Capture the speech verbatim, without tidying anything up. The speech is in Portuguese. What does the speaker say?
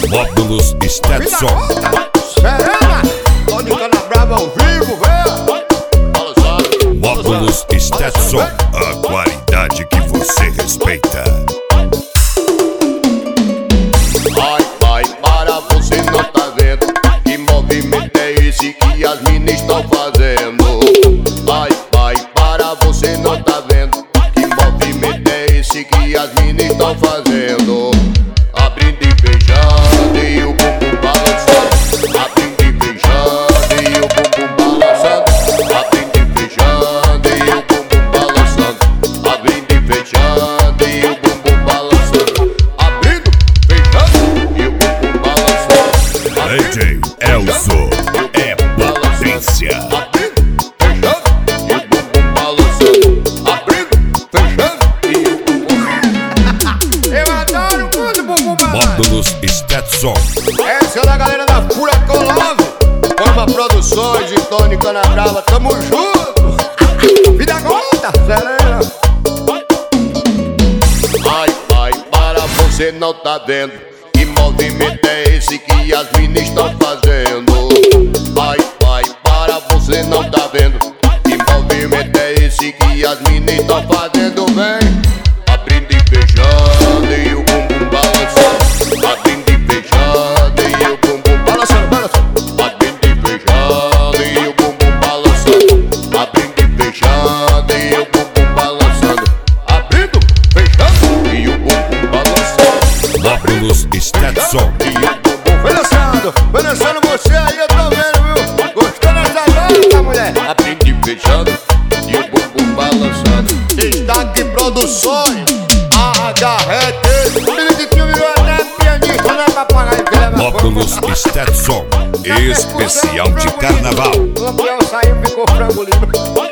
Módulos Stetson. Serena, Tônica na Brava ao vivo, velho. Módulos Stetson, a qualidade que você respeita. Ai, ai, para, você não tá vendo que movimento é esse que as minas estão fazendo. Ai, ai, para, você não tá vendo que movimento é esse que as minas estão fazendo. Abrindo e fechando e o bumbum balançando. Abrindo e fechando e o bumbum balançando. Abrindo e fechando e o bumbum balançando. Abrindo e fechando e o bumbum balançando. Abrindo, fechando e o bumbum balançando. D J Elzo é potência. Abrindo, fechando e o bumbum balançando. Abrindo, fechando e o bumbum. Eu adoro muito bumbum balançando. Módulos Stetson. Essa é da galera da Furacão Love. Forma Produções e Tônica na Brava, tamo junto. Vida gorda, Serena. Ai, ai, para, você não tá vendo que movimento é esse que as minas estão fazendo. Ai, ai, para, você não tá vendo que movimento é esse que as minas estão fazendo. Vem, abrindo e fechando e o bumbum balançando. Abrindo e fechando e o bumbum balançando, balançando. Abrindo e fechando e o bumbum balançando. Abrindo e fechando e o bumbum balançando. Abrindo, fechando e o bumbum balançando. Módulos Stetson. E o bumbum Foi lançando, foi lançando você aí, eu tô vendo, viu? Gostou dessa dança, mulher? abrindo e fechando e o bumbum balançando. Destaque Produções, a Garrete. O Benedictinho virou até pianista, né, papagaio? Que leva Módulos Stetson. Especial de carnaval. O lampião saiu, ficou frango livre.